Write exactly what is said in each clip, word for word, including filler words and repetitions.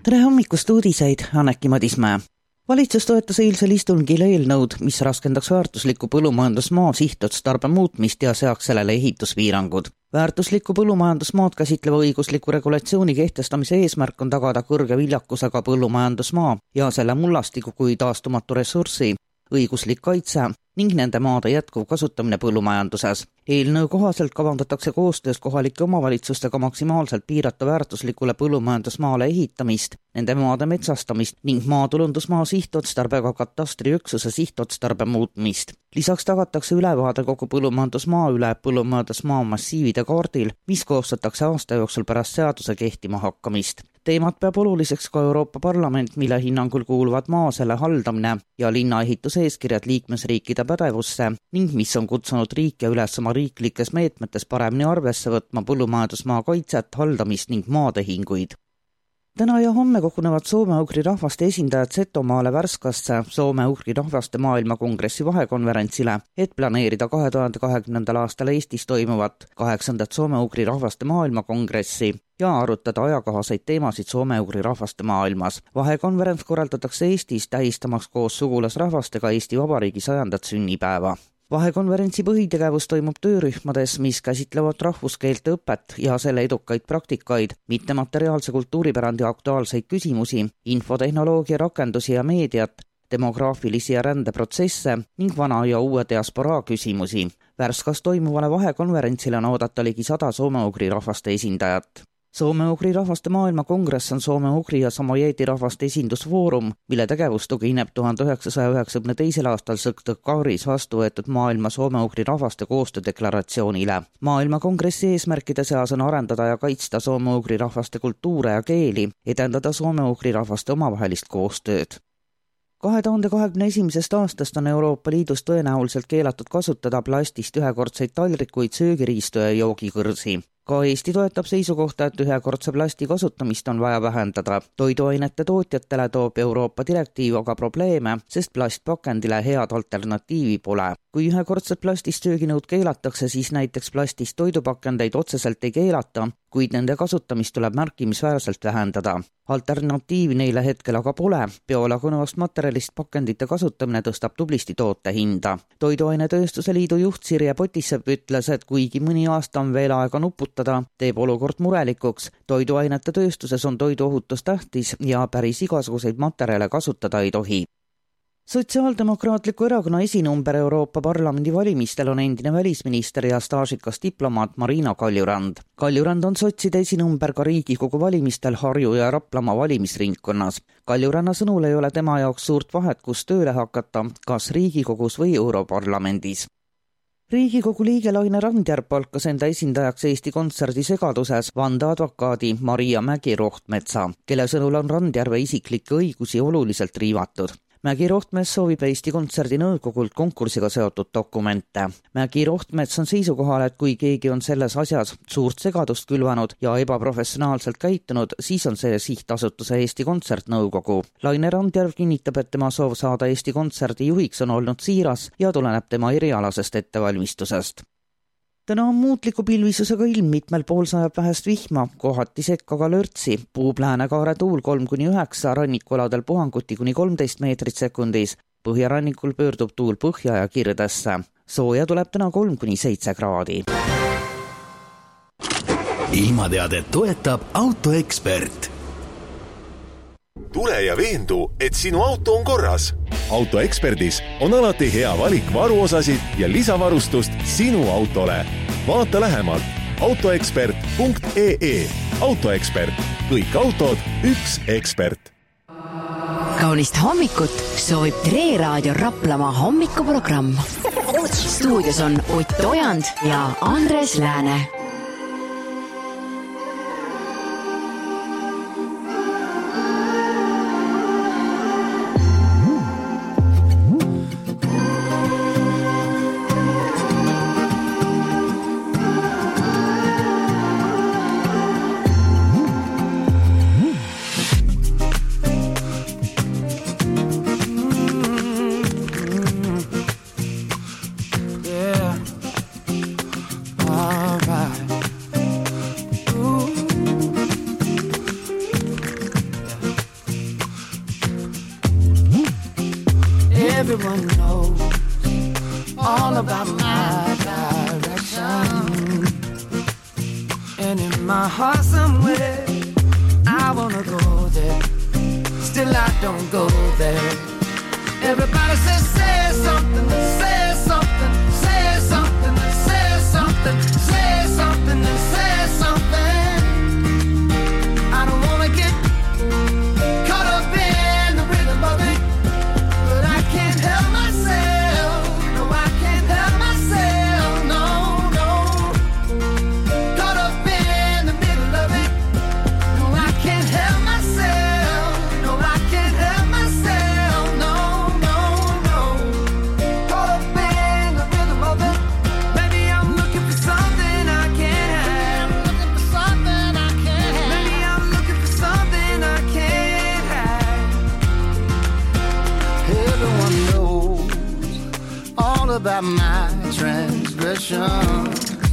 Tere hommikust uudiseid, Anneki Madismäe. Valitsus toetas eilsel istungil eelnõud, mis raskendaks väärtusliku põllumajandusmaa sihtotstarbe muutmist ja seaks sellele ehituspiirangud. Väärtusliku põllumajandusmaad käsitleva õigusliku regulatsiooni kehtestamise eesmärk on tagada kõrge viljakusega põllumajandusmaa ja selle mullastiku kui taastumatu ressurssi, õiguslik kaitse ning nende maade jätkuv kasutamine põllumajanduses. Eelnõu kohaselt kavandatakse koostöös kohalike omavalitsustega maksimaalselt piirata väärtuslikule põllumajandusmaale ehitamist, nende maade metsastamist ning maatulundusmaa sihtotstarbega katastriüksuse sihtotstarbe muutmist. Lisaks tagatakse ülevaade kogu põllumajandusmaa üle põllumajandusmaa massiivide kaardil, mis koostatakse aasta jooksul pärast seaduse kehtima hakkamist. Teemat peab oluliseks ka Euroopa Parlament, mille hinnangul kuuluvad maa selle haldamine ja linnaehituseeskirjad liikmesriikide pädevusse ning mis on kutsunud riike üles oma riiklikes meetmetes paremini arvesse võtma põllumajandusmaa kaitset, haldamist ning maatehinguid. Täna ja homme kogunevad soome-ugri rahvaste esindajad Setomaale Värskasse soome-ugri rahvaste maailmakongressi vahekonverentsile, et planeerida kahe tuhande kahekümnendal aastal Eestis toimuvat kaheksandat soome-ugri rahvaste maailmakongressi ja arutada ajakohaseid teemasid soome-ugri rahvaste maailmas. Vahekonverents korraldatakse Eestis tähistamaks koos sugulasrahvastega Eesti Vabariigi sajandat sünnipäeva. Vahekonverentsi põhitegevus toimub töörühmades, mis käsitlevad rahvuskeelte õpet ja selle edukaid praktikaid, mittemateriaalse kultuuripärandi aktuaalseid küsimusi, infotehnoloogia rakendusi ja meediat, demograafilisi ja rändeprotsesse ning vana ja uue diasporaa küsimusi. Värskas toimuvale vahekonverentsile on oodata ligi sada soome-ugri rahvaste esindajat. Soome-ugri rahvaste maailmakongress on soome-ugri ja samojeedi rahvaste esindusfoorum, mille tegevus tugineb tuhande üheksasaja üheksakümne teisel aastal Sõktõkaaris vastu võetud maailma soome-ugri rahvaste koostöödeklaratsioonile. Maailmakongressi eesmärkide seas on arendada ja kaitsta soome-ugri rahvaste kultuure ja keeli, edendada soome-ugri rahvaste omavahelist koostööd. kahe tuhande kahekümne esimesest aastast on Euroopa Liidus tõenäoliselt keelatud kasutada plastist ühekordseid taldrikuid, söögiriistu ja joogikõrsi. Ka Eesti toetab seisukohta, et ühekordse plasti kasutamist on vaja vähendada. Toiduainete tootjatele toob Euroopa direktiiv aga probleeme, sest plastpakendile head alternatiivi pole. Kui ühekordset plastist sööginõud keelatakse, siis näiteks plastist toidupakendeid otseselt ei keelata, kuid nende kasutamist tuleb märkimisväärselt vähendada. Alternatiivi neile hetkel aga pole. Biolagunevast materjalist pakendite kasutamine tõstab tublisti toote hinda. Toiduainetööstuse liidu juht Sirje Potissepp ütles, et kuigi mõni aasta on veel aega nuputada, teeb olukord murelikuks. Toiduainete tööstuses on toiduohutus tähtis ja päris igasuguseid materjale kasutada ei tohi. Sotsiaaldemokraatliku erakonna esinumber Euroopa Parlamendi valimistel on endine välisminister ja staažikas diplomaat Marina Kaljurand. Kaljurand on sotside esinumber ka Riigikogu valimistel Harju ja Raplamaa valimisringkonnas. Kaljuranna sõnul ei ole tema jaoks suurt vahet, kus tööle hakata, kas Riigikogus või Europarlamendis. Riigikogu liige Laine Randjärv palkas enda esindajaks Eesti Kontserdi segaduses vandeadvokaadi Maria Mägi-Rohtmetsa, kelle sõnul on Randjärve isiklikke õigusi oluliselt riivatud. Mägi-Rohtmets soovib Eesti Kontserdi nõukogult konkursiga seotud dokumente. Mägi-Rohtmets on seisukohal, et kui keegi on selles asjas suurt segadust külvanud ja ebaprofessionaalselt käitunud, siis on see sihtasutuse Eesti Kontsert nõukogu. Laine Randjärv kinnitab, et tema soov saada Eesti Kontserdi juhiks on olnud siiras ja tuleneb tema erialasest ettevalmistusest. Täna on muutliku pilvisusega ilm, mitmel pool sajab vähest vihma, kohati sekka ka lörtsi, puhub läänekaare tuul kolm kuni üheksa, rannikualadel puhanguti kuni kolmteist meetrit sekundis, põhjarannikul pöördub tuul põhja ja kirdesse. Sooja tuleb täna kolm kuni seitse kraadi. Ilmateadet toetab Autoekspert. Tule ja veendu, et sinu auto on korras. Autoeksperdis on alati hea valik varuosasid ja lisavarustust sinu autole. Vaata lähemalt autoekspert punkt ee e. Autoekspert. Kõik autod, üks ekspert. Kaunist hommikut soovib Tre Raadio Raplamaa hommikuprogramm. Stuudios on Ott Ojand ja Andres Lääne. Alright. everyone knows all about my direction. And in my heart somewhere, I wanna go there. Still I don't go there. Everybody says, say something, say something, say something, say something, say something, say something. I don't wanna get caught up in the rhythm of it, but I can't help myself. No, I can't help myself. No, no. Caught up in the middle of it. No, I can't help myself. No, I can't help myself. No, no, no. Caught up in the rhythm of it. Maybe I'm looking for something I can't have. Looking for something I can't have. Maybe I'm looking for something I can't have. Everyone knows all about my transgression.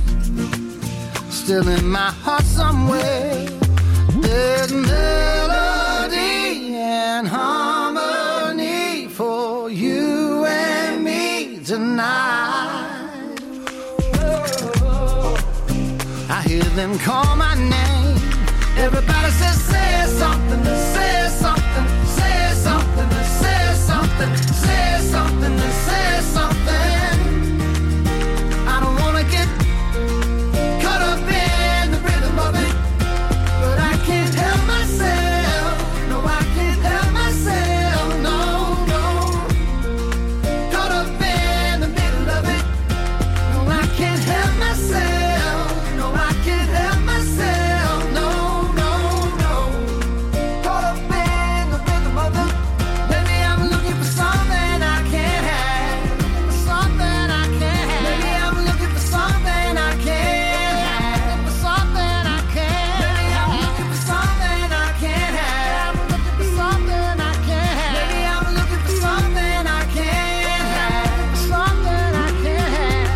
Still in my heart somewhere, there's melody and harmony for you and me tonight. Oh, I hear them call my name. Everybody says, say something, say something, say something, say something, say something, say something. I don't wanna get caught up in the rhythm of it, but I can't help myself. No, I can't help myself. No, no. Caught up in the middle of it. No, I can't help myself. No, I can't help myself. No, no, no. Caught up in the rhythm of it. Maybe I'm looking for something I can't have. Something I can't have. Maybe I'm looking for something I can't have. For something I can't. Maybe I'm looking for something I can't have. Looking for something I can't have. Maybe I'm looking for something I can't have. Something I can't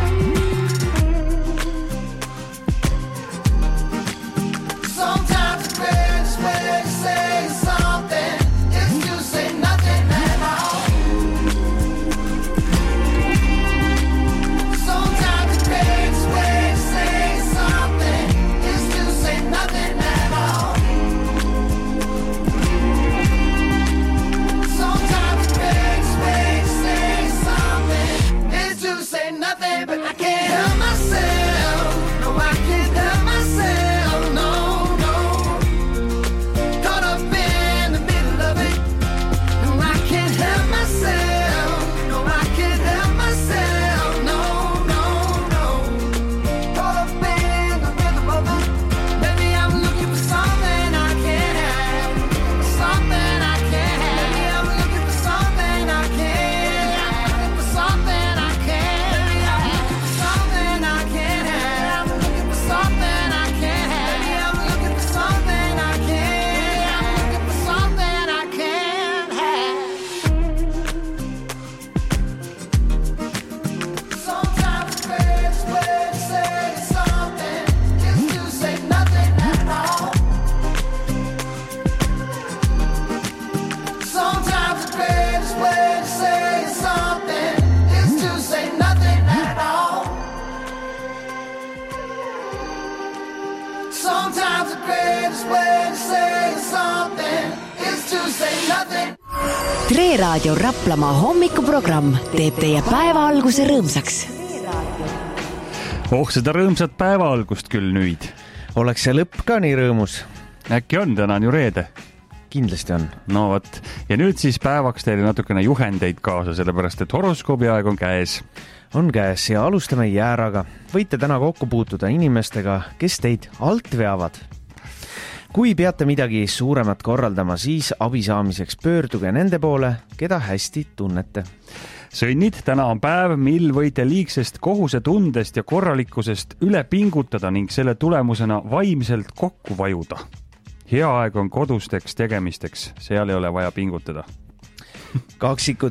have. Sometimes the greatest way to say something is to say nothing at all. Sometimes the greatest way to say something is to say nothing at all. Sometimes the greatest way to say something is to say nothing, but I can't help myself. No, I can't help myself. No, no. Caught up in the middle of it. No, I can't help myself. No, I can't help myself. No, no, no. Caught up in the rhythm of it. Maybe I'm looking for something I can't have. Something I can't have. Maybe I'm looking for something I can't have. For something I can't. Maybe I'm looking for something I can't have. Looking for something I can't have. Maybe I'm looking for something I can't have. Looking for something I can't have. Sometimes the greatest way to say something is to say nothing at all. Sometimes the greatest way to say something is to say nothing at all. Sometimes the greatest way to say something is to say nothing. Tre Raadio Raplamaa hommikuprogramm teeb teie päeva alguse rõõmsaks. Oh, seda rõõmsat päeva algust küll nüüd. Oleks see lõpp ka nii rõõmus? Äkki on, täna on ju reede. Kindlasti on. No võt. Ja nüüd siis päevaks teile natukene juhendeid kaasa, sellepärast et horoskoobi aeg on käes. On käes ja alustame jääraga. Võite täna kokku puutuda inimestega, kes teid alt veavad. Kui peate midagi suuremat korraldama, siis abi saamiseks pöörduge nende poole, keda hästi tunnete. Sõnnid, täna on päev, mil võite liigsest kohusetundest ja korralikkusest üle pingutada ning selle tulemusena vaimselt kokku vajuda. Hea aeg on kodusteks tegemisteks, seal ei ole vaja pingutada. Kaksikud,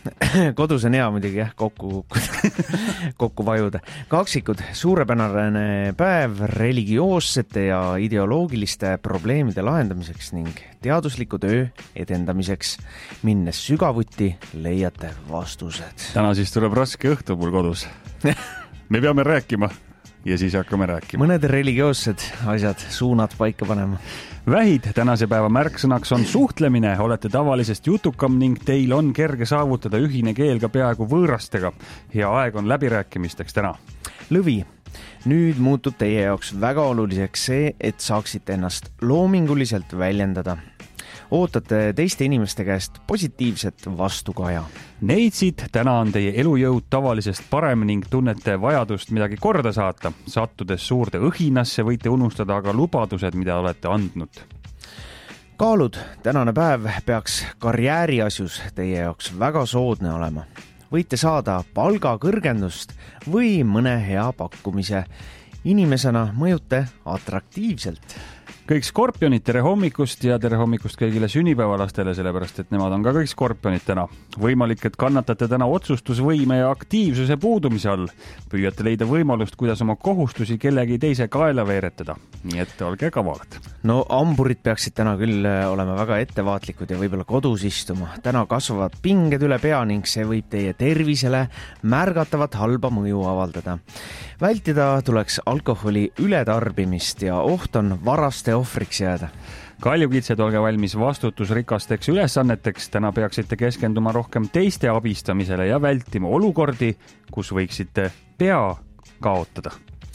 Kodus on hea muidugi jah, kokku, kokku vajuda. Kaksikud, suurepärane päev religioossete ja ideoloogiliste probleemide lahendamiseks ning teadusliku töö edendamiseks. Minnes sügavuti leiate vastused. Täna siis tuleb raske õhtu mul kodus. Me peame rääkima ja siis hakkame rääkima. Mõned religioossed asjad suunad paika panema. Vähid tänase päeva märksõnaks on suhtlemine. Olete tavalisest jutukam ning teil on kerge saavutada ühine keel ka peaaegu võõrastega. Hea aeg on läbirääkimisteks täna. Lõvi, nüüd muutub teie jaoks väga oluliseks see, et saaksite ennast loominguliselt väljendada. Ootate teiste inimeste käest positiivset vastukaja. Neitsid, täna on teie elujõud tavalisest parem ning tunnete vajadust midagi korda saata. Sattudes suurde õhinasse võite unustada aga lubadused, mida olete andnud. Kaalud, tänane päev peaks karjääriasjus teie jaoks väga soodne olema. Võite saada palga kõrgendust või mõne hea pakkumise. Inimesena mõjute atraktiivselt. Kõik skorpionid, tere hommikust ja tere hommikust kõigile sünnipäevalastele, sellepärast et nemad on ka kõik skorpionid täna. Võimalik, et kannatate täna otsustusvõime ja aktiivsuse puudumise all. Püüate leida võimalust, kuidas oma kohustusi kellegi teise kaela veeretada. Nii et olge kavalad. No amburid peaksid täna küll olema väga ettevaatlikud ja võib-olla kodus istuma. Täna kasvavad pinged üle pea ning see võib teie tervisele märgatavat halba mõju avaldada. Vältida tuleks alkoholi ületarbimist ja oht on varaste ohvriks jääda. Kaljukitsed, olge valmis vastutusrikasteks ülesanneteks. Täna peaksite keskenduma rohkem teiste abistamisele ja vältima olukordi, kus võiksite pea kaotada.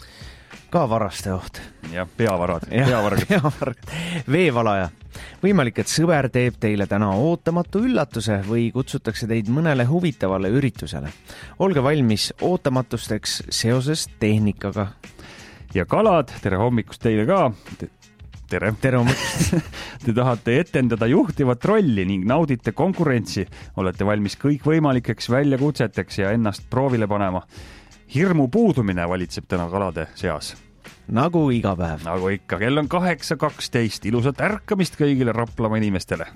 Ka varaste oht. Ja peavarad. Peavargad. Peavargad. Veevalaja. Võimalik, et sõber teeb teile täna ootamatu üllatuse või kutsutakse teid mõnele huvitavale üritusele. Olge valmis ootamatusteks seoses tehnikaga. Ja kalad, tere hommikust teile ka. Tere. Tere hommikust. Te tahate etendada juhtivat rolli ning naudite konkurentsi. Olete valmis kõik võimalikeks väljakutseteks ja ennast proovile panema. Hirmu puudumine valitseb täna kalade seas. Nagu iga päev. Nagu ikka, kell on kaheksa kaksteist. Ilusat ärkamist kõigile Raplamaa inimestele.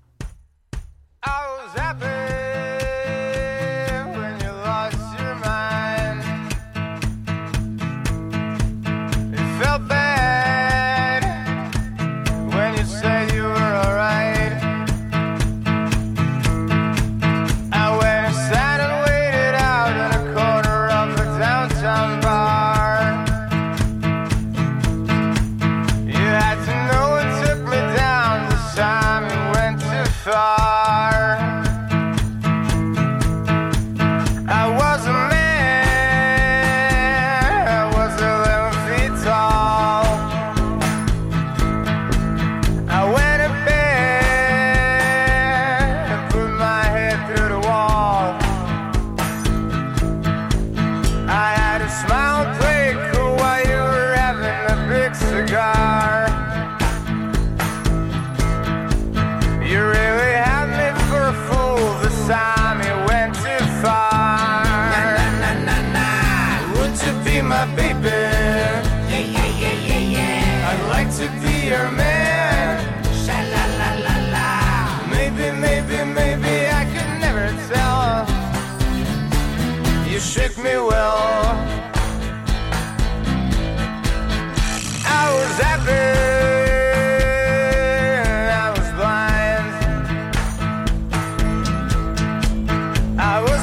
Shook me well. I was happy, I was blind, I was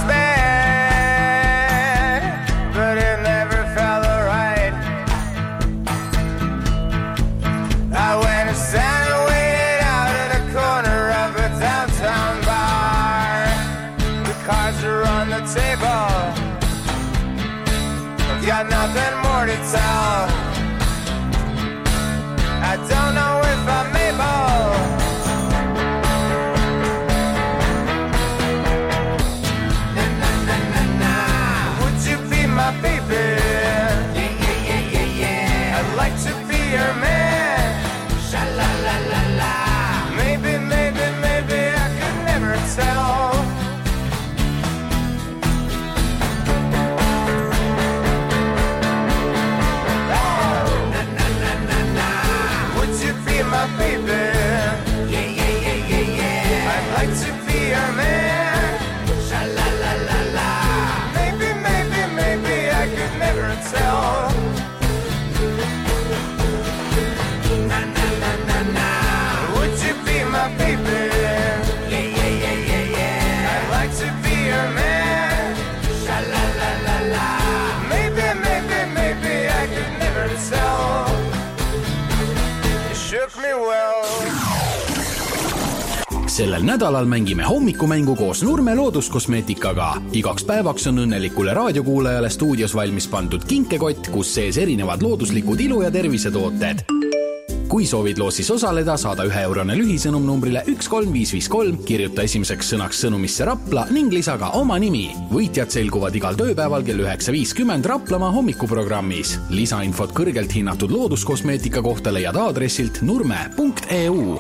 bad, but it never felt right. I went and sat and waited out in a corner of a downtown bar. The cards are on the table, got nothing more to tell. I don't know if I'm able. Na, na, na, na, na. Would you be my baby? Yeah, yeah, yeah, yeah, yeah. I'd like to be your man. Sha la la la la. Maybe, maybe, maybe I could never tell. Would you be sellel nädalal mängime hommikumängu koos Nurme looduskosmeetikaga. Igaks päevaks on õnnelikule raadiokuulajale stuudios valmis pandud kinkekott, kus sees erinevad looduslikud ilu- ja tervisetooted. Kui soovid loosis osaleda, saada ühe eurone lühisõnum numbrile üks kolm viis viis kolm, kirjuta esimeseks sõnaks sõnumisse Rapla ning lisa ka oma nimi. Võitjad selguvad igal tööpäeval kell üheksa viiskümmend Raplamaa hommikuprogrammis. Lisainfot kõrgelt hinnatud looduskosmeetika kohta leiad aadressilt nurme punkt e u.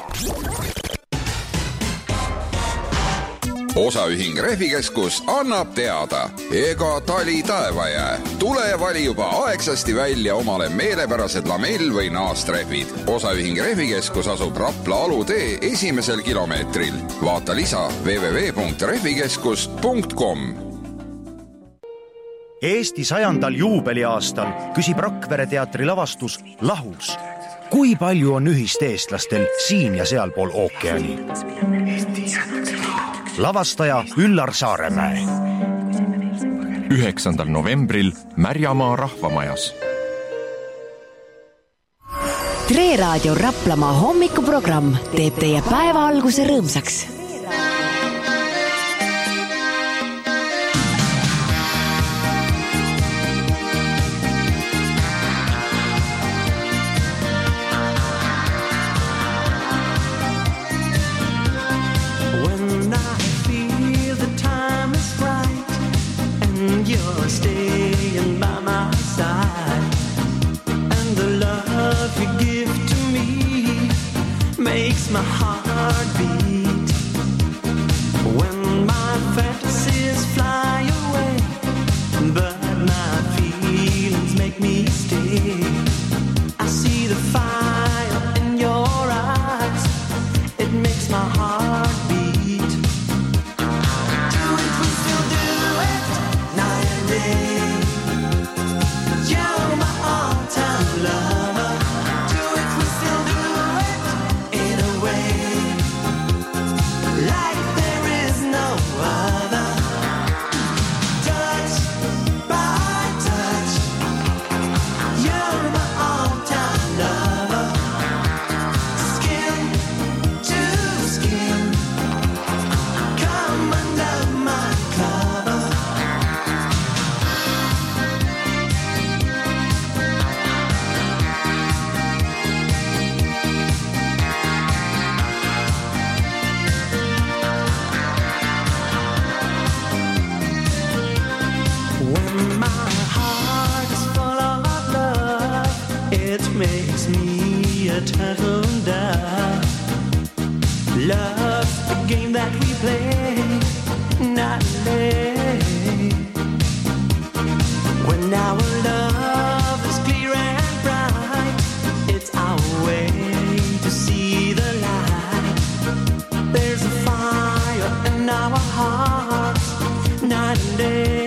Osaühing Rehvikeskus annab teada. Ega tali taevajää. Tule ja vali juba aegsasti välja omale meelepärased lamell- või naastrehvid. Osaühing Rehvikeskus asub Rapla alutee esimesel kilomeetril. Vaata lisa w w w punkt rehvikeskus punkt com. Eesti sajandal juubeliaastal küsib Rakvere teatri lavastus Lahus. Kui palju on ühist eestlastel siin ja sealpool ookeani? Lavastaja Üllar Saaremäe. üheksandal novembril Märjamaa rahvamajas. Tre Raadio Raplamaa hommikuprogramm teeb teie päeva alguse rõõmsaks. My heart beat when my fantasies fly away, but my feelings make me stay. I see the fire in your eyes, it makes my heart beat. Do it, we still do it, night and day. You're my all-time lover. Makes me a turtle dove. Love's the game that we play, not day. When our love is clear and bright, it's our way to see the light. There's a fire in our hearts, night and day.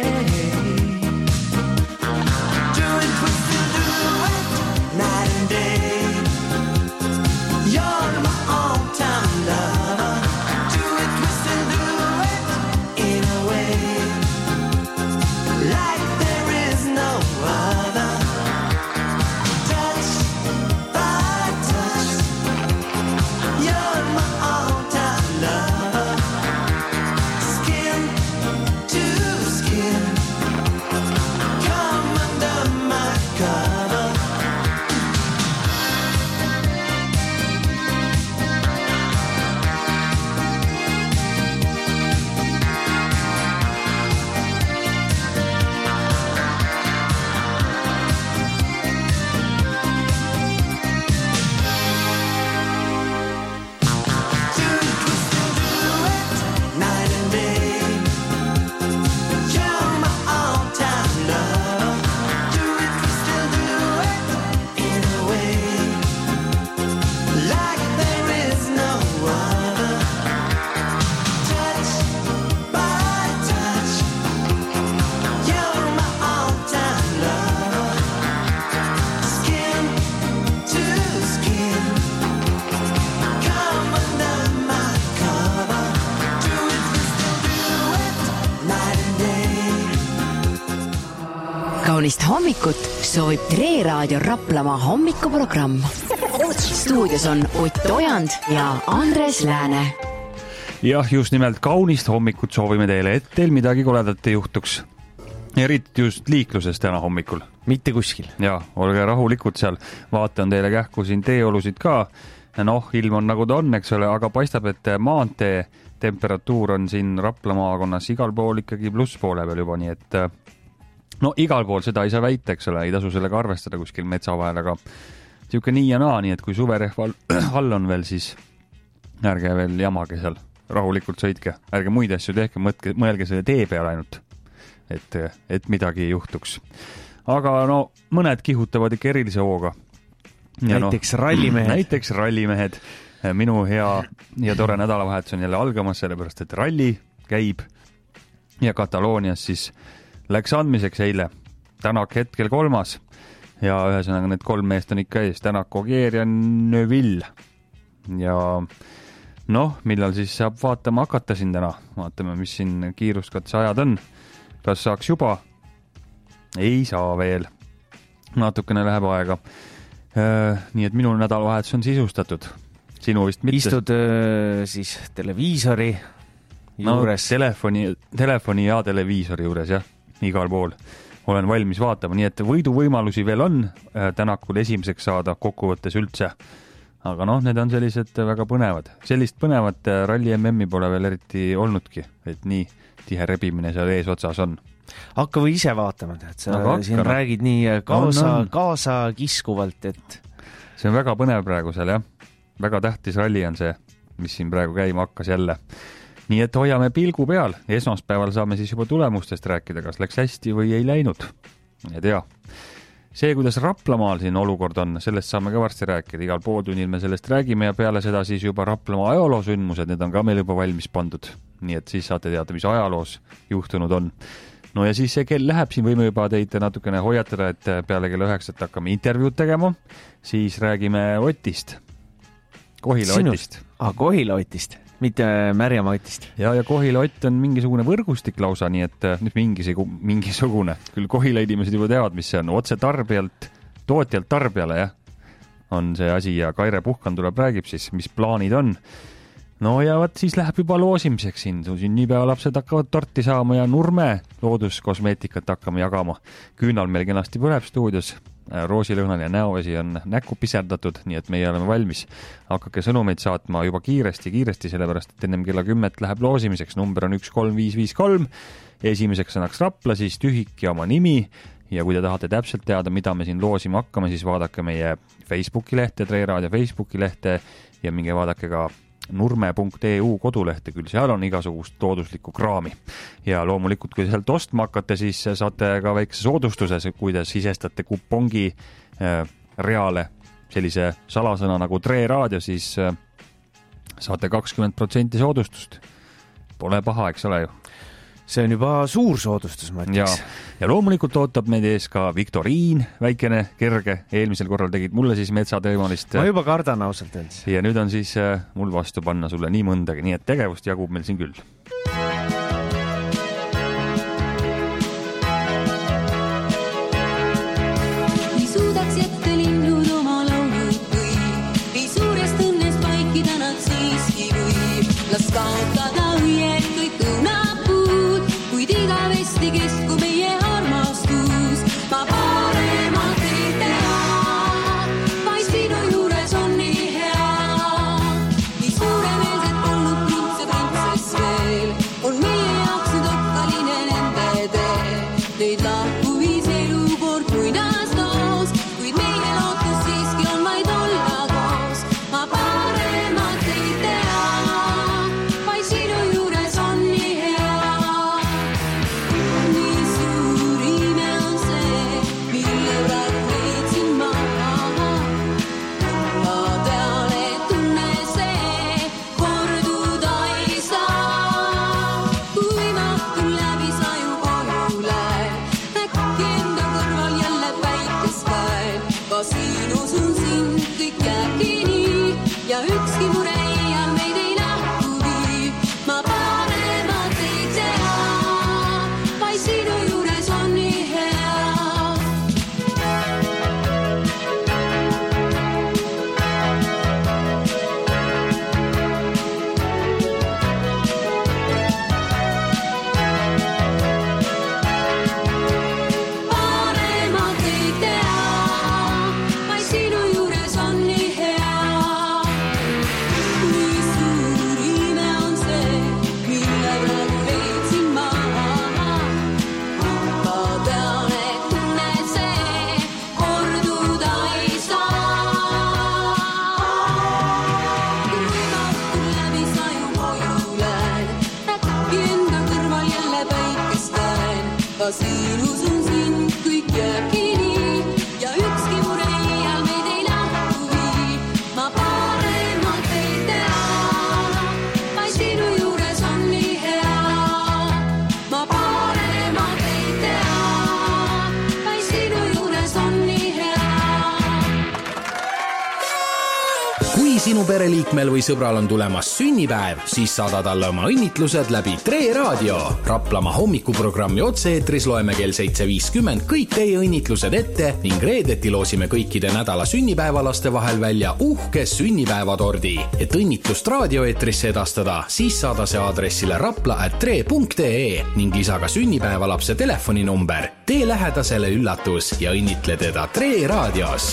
Kaunist hommikut soovib Tre Raadio Raplamaa hommikuprogramm. Stuudios on Ott Ojand ja Andres Lääne. jah, just nimelt kaunist hommikut soovime teile, et teil midagi koledat ei juhtuks. Eriti just liikluses täna hommikul. Mitte kuskil. Ja, olge rahulikud seal. Vaatan teile kähku siin teeolusid ka. Noh, ilm on nagu ta on, eks ole, aga paistab, et maantee temperatuur on siin Rapla maakonnas igal pool ikkagi plusspoole peal juba, nii et no igal pool seda ei saa väita, eks ole, ei tasu sellega arvestada kuskil metsa vahel, aga siuke nii ja naa, nii et kui suverehv all on veel, siis ärge veel jamage seal, rahulikult sõitke, ärge muid asju tehke, mõtke, mõelge selle tee peal ainult, et, et midagi ei juhtuks. Aga no mõned kihutavad ikka erilise hooga. Ja näiteks no, rallimehed. Näiteks rallimehed. Minu hea ja tore nädalavahetus on jälle algamas, sellepärast et ralli käib ja Kataloonias siis läks andmiseks eile. Tänak hetkel kolmas ja ühesõnaga need kolm meest on ikka ees. Tänak, Ogier ja Neuville. Ja noh, millal siis saab vaatama hakata siin täna. Vaatame, mis siin kiiruskatse ajad on. Kas saaks juba? Ei saa veel. Natukene läheb aega. Nii et minu nädalavahetus on sisustatud. Sinu vist mitte. Istud öö, siis televiisori juures. No, telefoni, telefoni ja televiisori juures, jah. Igal pool olen valmis vaatama. Nii et võiduvõimalusi veel on Tänakul esimeseks saada kokkuvõttes üldse. Aga noh, need on sellised väga põnevad. Sellist põnevat ralli M M-i pole veel eriti olnudki, et nii tihe rebimine seal ees otsas on. Hakka või ise vaatama, et sa no, siin hakka, räägid nii kaasa, on, on. kaasa kiskuvalt, et see on väga põnev praegu seal, jah. Väga tähtis ralli on see, mis siin praegu käima hakkas jälle. Nii et hoiame pilgu peal. Esmaspäeval saame siis juba tulemustest rääkida, kas läks hästi või ei läinud. ei tea. See, kuidas Raplamaal siin olukord on, sellest saame ka varsti rääkida. Igal pooltunnil me sellest räägime ja peale seda siis juba Raplamaa ajaloosündmused, need on ka meil juba valmis pandud. Nii et siis saate teada, mis ajaloos juhtunud on. No ja siis see kell läheb, siin võime juba teid natukene hoiatada, et peale kella üheksat hakkame intervjuud tegema, siis räägime Otist. Kohila Otist. Ah, Kohila Otist, mitte Märjamaa Otist. Ja, ja Kohila Ott on mingisugune võrgustik lausa, nii et nüüd mingisugune, mingisugune. Küll Kohila inimesed juba teavad, mis see on. Otse tarbijalt, tootjalt tarbijale, jah, on see asi ja Kaire Puhkan tuleb räägib siis, mis plaanid on. No ja võt siis läheb juba loosimiseks siin. Siin niipäeva lapsed hakkavad torti saama ja Nurme looduskosmeetikat hakkame jagama. Küünal meil kenasti põleb stuudios. Roosilõhnal ja näovesi on näkku piserdatud, nii et meie oleme valmis. Hakkake sõnumeid saatma juba kiiresti, kiiresti, sellepärast, et ennem kella kümmet läheb loosimiseks. Number on üks kolm viis viis kolm. Esimeseks sõnaks Rapla, siis tühik ja oma nimi. Ja kui te tahate täpselt teada, mida me siin loosima hakkame, siis vaadake meie Facebooki lehte, Tre Raadio Facebooki lehte ja minge vaadake ka nurme punkt e u kodulehte, küll seal on igasugust looduslikku kraami. Ja loomulikult, kui te sealt ostma hakkate, siis saate ka väikse soodustuse, kui te sisestate kupongi äh, reale sellise salasõna nagu Tre Raadio, siis äh, saate kakskümmend protsenti soodustust. Pole paha, eks ole ju. See on juba suur soodustus, ma ütleks. Ja, ja loomulikult ootab meid ees ka Viktoriin, väikene, kerge. Eelmisel korral tegid mulle siis metsateemalist. Ma juba kardan ausalt öeldes. Ja nüüd on siis äh, mul vastu panna sulle nii mõndagi, nii et tegevust jagub meil siin küll. Kui suudaks jätta linnud oma laulud või ei suurest õnnest vaikida nad siiski või las kaotada õied kõik õunapuud, kuid igavesti kestku meie armastus. Ma paremalt ei tea, vaid sinu juures on nii hea. Nii suuremeelset polnud prints ja printsess veel. usun sind, kõik jääbki nii ja ükski mure iial meid ei lahku vii. Ma paremalt ei tea, vaid sinu juures on nii hea. Ma paremalt ei tea, vaid sinu juures on nii hea. Kui sinu pereliikmel või sõbral on tulemas sünnipäev, siis saada talle oma õnnitlused läbi Tre Raadio. Raplamaa hommikuprogrammi otse-eetris loeme kell seitse viiskümmend kõik teie õnnitlused ette ning reedeti loosime kõikide nädala sünnipäevalaste vahel välja uhke sünnipäevatordi. Et õnnitlust raadioeetrisse edastada, siis saada see aadressile rapla at tre punkt ee ning lisa ka sünnipäevalapse telefoninumber. Tee lähedasele üllatus ja õnnitle teda Tre Raadios.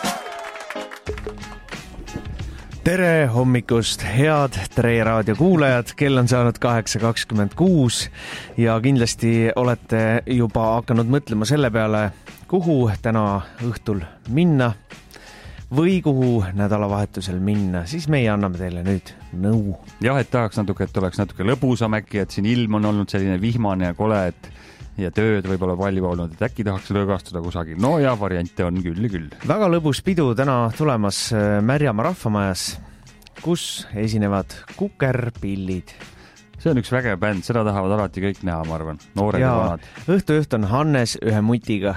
Tere hommikust, head Tre Raadio kuulajad, kell on saanud kaheksa kakskümmend kuus ja kindlasti olete juba hakanud mõtlema selle peale, kuhu täna õhtul minna või kuhu nädalavahetusel minna, siis meie anname teile nüüd nõu. Jah, et tahaks natuke, et oleks natuke lõbusam äkki, et siin ilm on olnud selline vihmane ja kole, et ja tööd võib-olla palju olnud, et äkki tahaks lõõgastuda kusagil. No ja variante on küll ja küll. Väga lõbus pidu täna tulemas Märjamaa rahvamajas, kus esinevad Kukerpillid. See on üks vägev bänd, seda tahavad alati kõik näha, ma arvan. Noored ja, ja vanad. Õhtu-õht on Hannes ühe mutiga.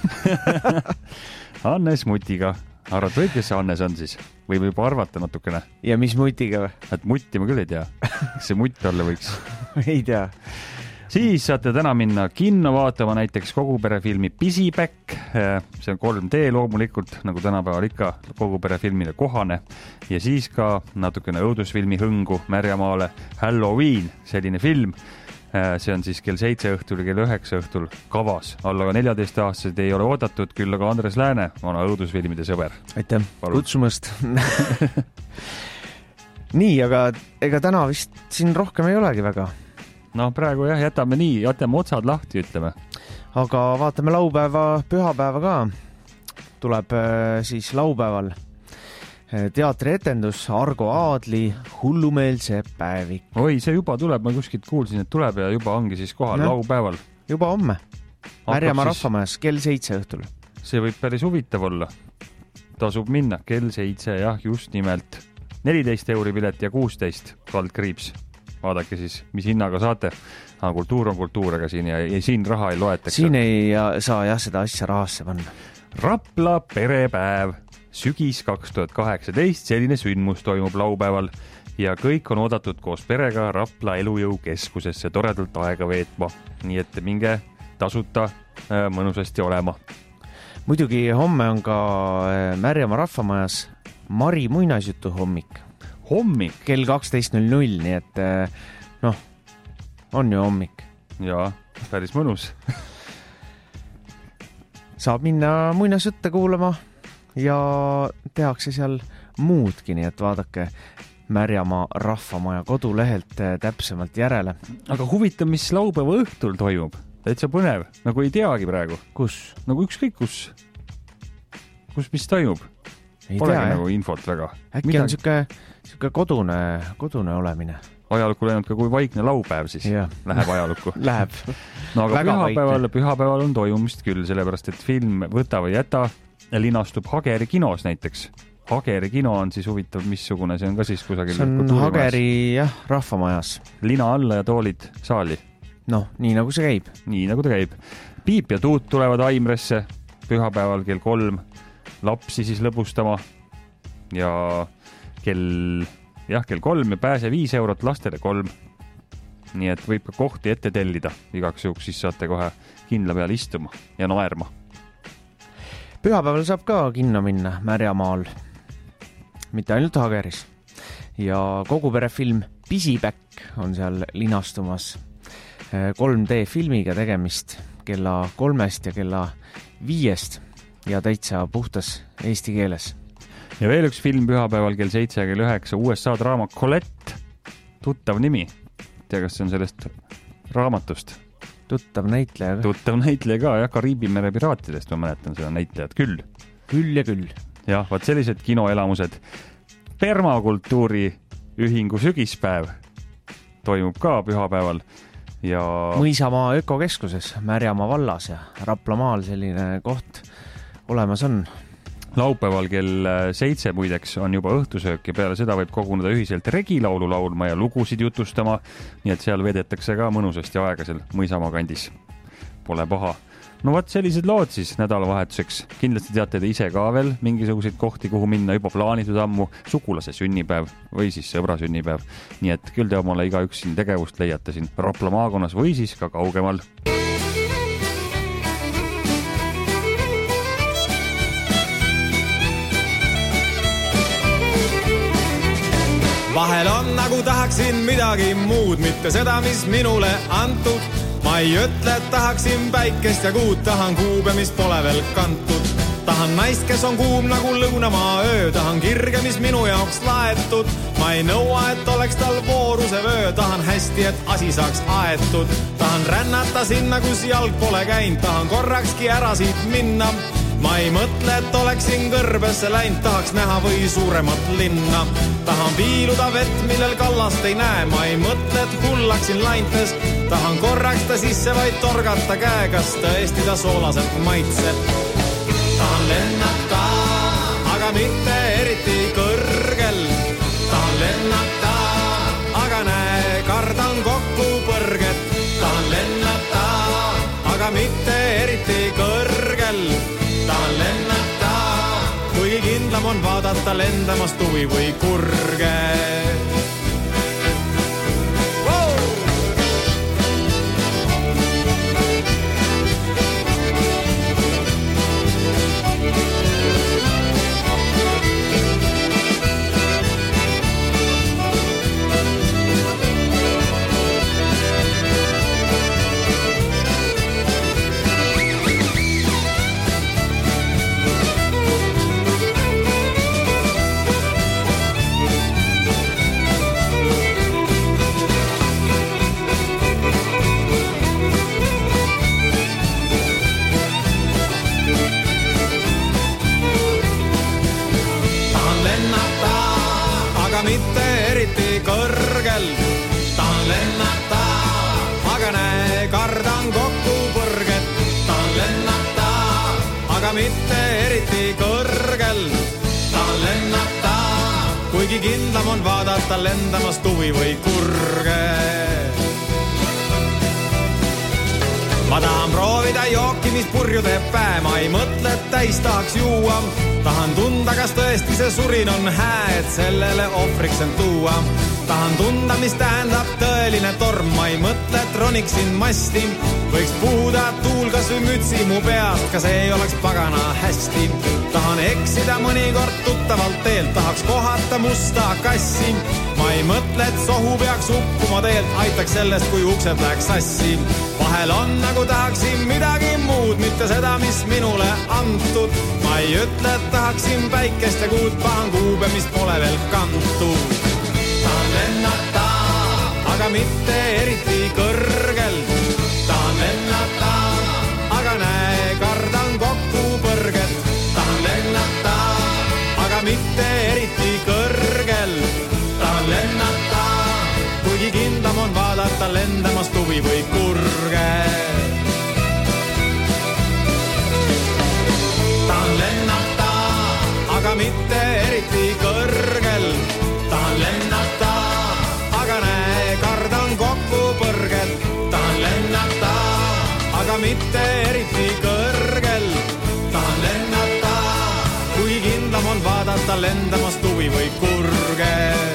Hannes mutiga. Arvad või, kes see Hannes on siis? Või võib arvata natukene? Ja mis mutiga või? Et mutti ma küll ei tea. Kas see mutt olla võiks? Ei tea. Siis saate täna minna kinno vaatama näiteks koguperefilmi Pisipäkk. See on kolm D loomulikult, nagu tänapäeval ikka koguperefilmile kohane. Ja siis ka natukene õudusfilmi hõngu Märjamaale Halloween, selline film. See on siis kell seitse õhtul ja kell üheksa õhtul kavas. Alla neljateist aastased ei ole oodatud, küll aga Andres Lääne, vana õudusfilmide sõber. Aitäh kutsumast. Nii, aga ega täna vist siin rohkem ei olegi väga. No praegu jah, jätame nii, jätame otsad lahti, ütleme. Aga vaatame laupäeva, pühapäeva ka. Tuleb siis laupäeval teatrietendus Argo Aadli Hullumeelse päevik. Oi, see juba tuleb, ma kuskilt kuulsin, et tuleb ja juba ongi siis kohal no, laupäeval. Juba homme. Märjamaa rahvamajas kell seitse õhtul. See võib päris huvitav olla. Tasub minna kell seitse, jah, just nimelt. neliteist euri pilet ja kuusteist kaldkriips. Vaadake siis, mis hinnaga saate. Aga kultuur on kultuur, aga siin, ja, ja siin raha ei loetakse. Siin ei saa jah seda asja rahasse panna. Rapla perepäev. Sügis kaks tuhat kaheksateist, selline sündmus toimub laupäeval ja kõik on oodatud koos perega Rapla elujõukeskusesse toredalt aega veetma. Nii et minge tasuta mõnusasti olema. Muidugi homme on ka Märjamaa rahvamajas Mari muinasjutu hommik. Hommik? Kell kaksteist null null, nii et noh, on ju hommik. Jaa, päris mõnus. Saab minna muinasjutte kuulama ja tehakse seal muudki, nii et vaadake Märjamaa rahvamaja kodulehelt täpsemalt järele. Aga huvitav, mis laupäeva õhtul toimub? Täitsa põnev, nagu ei teagi praegu. Kus? Nagu ükskõik kus. Kus mis toimub? Ei Polegi tea, nagu infot väga. Äkki Midagi... on siuke, siuke kodune, kodune olemine. Ajalukku läinud ka kui vaikne laupäev siis. Ja. Läheb ajalukku. Läheb. No aga pühapäeval, pühapäeval on toimumist küll, sellepärast et film Võta või jäta linastub Hageri kinos näiteks. Hageri kino on siis huvitav, missugune see on ka siis kusagil. See on Hageri, jah, rahvamajas. Lina alla ja toolid saali. Noh, nii nagu see käib. Nii nagu ta käib. Piip ja Tuut tulevad Aimresse pühapäeval kell kolm. Lapsi siis lõbustama ja kell, jah, kell kolm ja pääse viis eurot, lastele kolm. Nii et võib ka kohti ette tellida. Igaks juhuks siis saate kohe kindla peal istuma ja naerma. Pühapäeval saab ka kinno minna Märjamaal. Mitte ainult Hageris. Ja koguperefilm Pisipäkk on seal linastumas. kolm D filmiga tegemist kella kolmest ja kella viiest. Ja täitsa puhtas eesti keeles. Ja veel üks film pühapäeval kell seitse ja kell üheksa U S A draama Colette. Tuttav nimi. Tea, kas see on sellest raamatust? Tuttav näitleja. Tuttav näitleja ka, jah, Kariibi mere piraatidest ma mäletan seda näitlejat küll. Küll ja küll. Jah, vaat sellised kinoelamused. Permakultuuri ühingu sügispäev toimub ka pühapäeval. ja Mõisamaa ökokeskuses Märjamaa vallas ja Raplamaal selline koht olemas on. Laupäeval kell seitse muideks on juba õhtusöök ja peale seda võib koguneda ühiselt regilaulu laulma ja lugusid jutustama, nii et seal vedetakse ka mõnusasti aega seal Mõisamaa kandis. Pole paha. No vaat sellised lood siis nädalavahetuseks. Kindlasti teate te ise ka veel mingisuguseid kohti, kuhu minna juba plaanitud ammu, sugulase sünnipäev või siis sõbra sünnipäev. Nii et küll te omale igaüks siin tegevust leiate siin Rapla maakonnas või siis ka kaugemal. Vahel on nagu tahaksin midagi muud, mitte seda, mis minule antud. Ma ei ütle, et tahaksin päikest ja kuud, tahan kuube, mis pole veel kantud. Tahan naist, kes on kuum nagu lõunamaa öö, tahan kirge, mis minu jaoks laetud. Ma ei nõua, et oleks tal vooruse vöö, tahan hästi, et asi saaks aetud. Tahan rännata sinna, kus jalg pole käinud, tahan korrakski ära siit minna. Ma ei mõtle, et oleksin kõrbesse läinud, tahaks näha või suuremat linna. Tahan piiluda vett, millel kallast ei näe, ma ei mõtle, et hullaksin laintes. Tahan korraks ta sisse vaid torgata käe, kas tõesti ta soolaselt maitseb. Tahan lennata, aga mitte eriti kõrgel. Tahan lennata, aga näe, kardan kokku põrget. Tahan lennata, aga mitte eriti kõrgel. Tahan lennata, kuigi kindlam on vaadata lendamas tuvi või kurge. Mitte eriti kõrgel, tahan lennata, aga näe, kardan kokku põrget. Tahan lennata, aga mitte eriti kõrgel, tahan lennata, kuigi kindlam on vaadata lendamas tuvi või kurge. Ma tahan proovida jooki, mis purju teeb päe, ma ei mõtle, et täis tahaks juua. Tahan tunda, kas tõesti see surin on hää, et sellele ohvriks end tuua. Tahan tunda, mis tähendab tõeline torm, ma ei mõtle, et roniksin masti. Võiks puhuda tuul kas või mütsi mu peast, kas ei oleks pagana hästi. Tahan eksida mõnikord tuttavalt teelt, tahaks kohata musta kassi. Ma ei mõtle, et sohu peaks uppuma teelt, aitaks sellest, kui uksed läheks sassi. Vahel on nagu tahaksin midagi muud, mitte seda, mis minule antud. Ma ei ütle, et tahaksin päikest ja kuud, pahan kuube, mis pole veel kantud. Tahan lennata, aga mitte eriti kõrgel. Tahan lennata, aga näe, kardan kokku põrget. Tahan lennata, aga mitte eriti kõrgel. Tahan lennata, kuigi kindlam on vaadata lendamas tuvi või kurge. Tahan lennata, aga mitte eriti kõrgel. Tahan lennata, aga näe, kardan kokku põrget. Tahan lennata, aga mitte eriti kõrgel. Tahan lennata, kui kindlam on vaadata lendamas tuvi või kurge.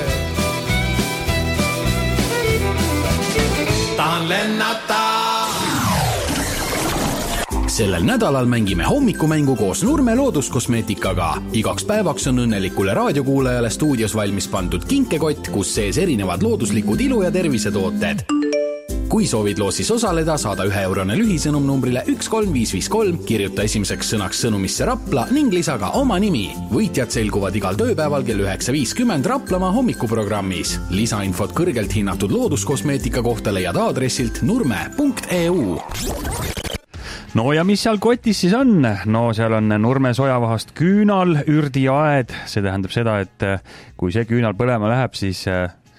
Tahan lennata. Sellel nädalal mängime hommikumängu koos Nurme looduskosmeetikaga. Igaks päevaks on õnnelikule raadiokuulajale stuudios valmis pandud kinkekott, kus sees erinevad looduslikud ilu- ja tervisetooted. Kui soovid loosis osaleda, saada ühe eurone lühisõnum numbrile üks kolm viis viis kolm, kirjuta esimeseks sõnaks sõnumisse Rapla ning lisa ka oma nimi. Võitjad selguvad igal tööpäeval kell üheksa viiskümmend Raplamaa hommikuprogrammis. Lisainfot kõrgelt hinnatud looduskosmeetika kohta leiad aadressilt nurme punkt e u. No ja mis seal kotis siis on? No seal on Nurme sojavahast küünal, ürdiaed. See tähendab seda, et kui see küünal põlema läheb, siis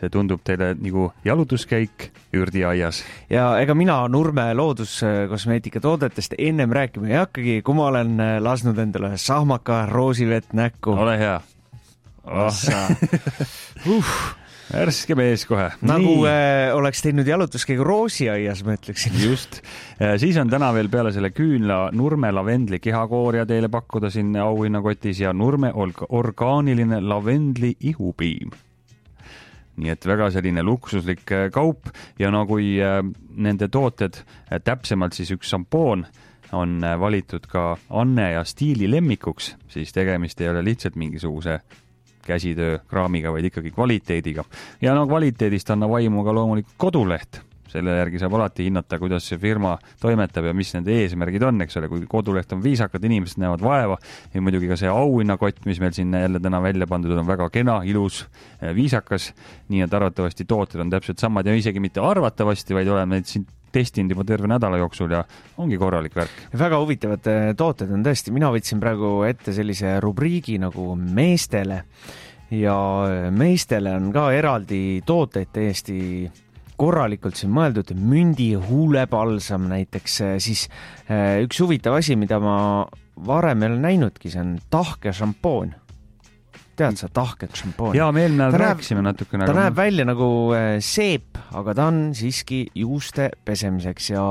see tundub teile nagu jalutuskäik ürdiaias. Ja ega mina Nurme looduskosmeetika toodetest ennem rääkima ei hakkagi, kui ma olen lasnud endale sahmaka roosivett näkku. Ole hea. Oh. uh. Värske mees kohe. Nagu äh, oleks teinud jalutuskäigu roosiaias, ma ütleksin. Just. Siis on täna veel peale selle küünla Nurme lavendli kehakooria teile pakkuda siin auhinnakotis ja Nurme orgaaniline lavendli ihupiim. Nii et väga selline luksuslik kaup ja no kui nende tooted, täpsemalt siis üks šampoon on valitud ka Anne ja Stiili lemmikuks, siis tegemist ei ole lihtsalt mingisuguse käsitöö kraamiga, vaid ikkagi kvaliteediga. Ja no kvaliteedist annab vaimu ka loomulikult koduleht. Selle järgi saab alati hinnata, kuidas see firma toimetab ja mis nende eesmärgid on, eks ole. Kui koduleht on viisakad, inimesed näevad vaeva ja muidugi ka see auhinnakott, mis meil siin jälle täna välja pandud on väga kena, ilus, viisakas. Nii et arvatavasti tooted on täpselt samad ja isegi mitte arvatavasti, vaid oleme neid siin testinud juba terve nädala jooksul ja ongi korralik värk. Väga huvitavad tooted on tõesti. Mina võtsin praegu ette sellise rubriigi nagu meestele ja meestele on ka eraldi tooteid täiesti korralikult siin mõeldud. Mündi huulepalsam näiteks, siis üks huvitav asi, mida ma varem ei ole näinudki, see on tahke šampoon. Tead sa tahket šampoon? Jaa, me eelmine rääkisime natuke. Ta näeb välja nagu seep, aga ta on siiski juuste pesemiseks ja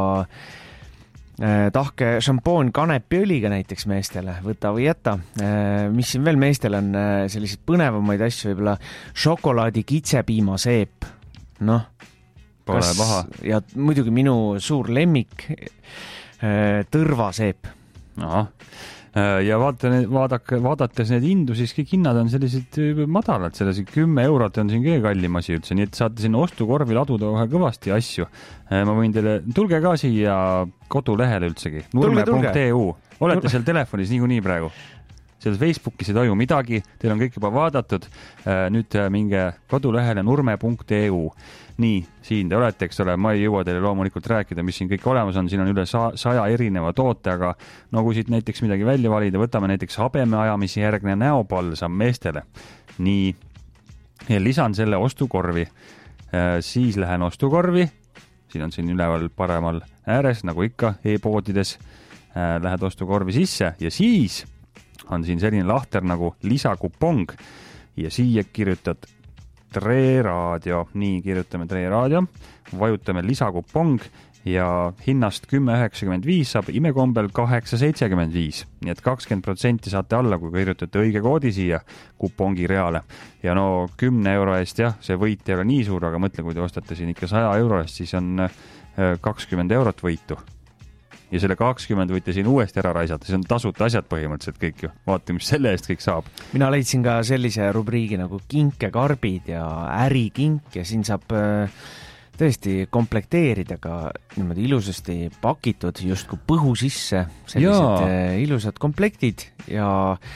tahke šampoon kanepiõliga näiteks meestele, võta või jäta. Mis siin veel meestel on selliseid põnevamaid asju, võib-olla šokolaadi kitsepiima seep. Noh, pole paha. Ja muidugi minu suur lemmik tõrvaseep. Aha. Ja vaata, vaadake, vaadates need hindu, siis kõik hinnad on sellised madalad, sellised kümme eurot on siin kõige kallim asi üldse, nii et saate sinna ostukorvi laduda kohe kõvasti asju. Ma võin teile, tulge ka siia kodulehele üldsegi, nurme punkt e u. Olete seal telefonis niikuinii praegu. Selles Facebookis ei toimu midagi, teil on kõik juba vaadatud. Nüüd minge kodulehele nurme punkt e u. Nii, siin te olete, eks ole, ma ei jõua teile loomulikult rääkida, mis siin kõik olemas on, siin on üle saja erineva toote, aga no kui siit näiteks midagi välja valida, võtame näiteks habemeajamise järgne näopalsam meestele. Nii, ja lisan selle ostukorvi, siis lähen ostukorvi, siin on siin üleval paremal ääres, nagu ikka e-poodides, lähed ostukorvi sisse ja siis on siin selline lahter nagu lisakupong ja siia kirjutad Tre Raadio, nii kirjutame Tre Raadio, vajutame lisakupong ja hinnast kümme üheksakümmend viis saab imekombel kaheksa seitsekümmend viis. Nii et kakskümmend protsenti saate alla, kui kirjutate õige koodi siia kupongi reale. Ja no kümne euro eest, jah, see võit ei ole nii suur, aga mõtle, kui te ostate siin ikka saja euro eest, siis on kakskümmend eurot võitu. Ja selle kakskümmend võite siin uuesti ära raisata, see on tasuta asjad põhimõtteliselt kõik ju. Vaata, mis selle eest kõik saab. Mina leidsin ka sellise rubriigi nagu kinkekarbid ja ärikink ja siin saab tõesti komplekteerida ka niimoodi ilusasti pakitud justkui põhu sisse sellised Jaa. ilusad komplektid ja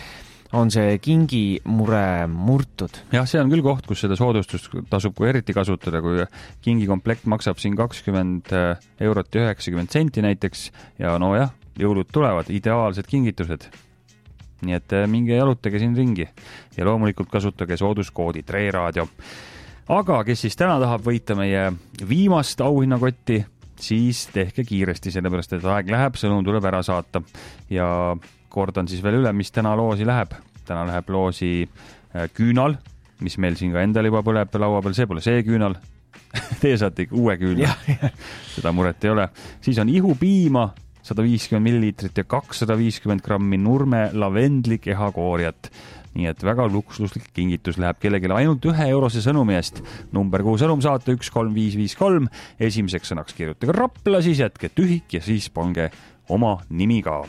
on see kingi mure murtud. Jah, see on küll koht, kus seda soodustust tasub kui eriti kasutada, kui kingi komplekt maksab siin kakskümmend eurot ja üheksakümmend senti näiteks ja no jah, jõulud tulevad, ideaalsed kingitused. Nii et minge jalutage siin ringi ja loomulikult kasutage sooduskoodi Tre Raadio. Aga kes siis täna tahab võita meie viimast auhinnakotti, siis tehke kiiresti, sellepärast et aeg läheb, sõnum tuleb ära saata ja kordan siis veel üle, mis täna loosi läheb. Täna läheb loosi küünal, mis meil siin ka endal juba põleb laua peal, see pole see küünal. Teie saate ikka uue küünal. Seda muret ei ole. Siis on ihupiima, sada viiskümmend milliliitrit ja kakssada viiskümmend grammi Nurme lavendli kehakooriat. Nii et väga luksuslik kingitus läheb kellelegi ainult ühe eurose sõnumi eest. Number kuhu sõnum saate üks kolm viis viis kolm. Esimeseks sõnaks kirjutage Rapla, siis jätke tühik ja siis pange oma nimi ka.